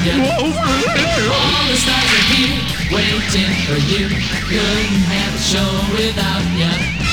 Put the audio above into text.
All the stars are here, waiting for you. Couldn't have a show without ya.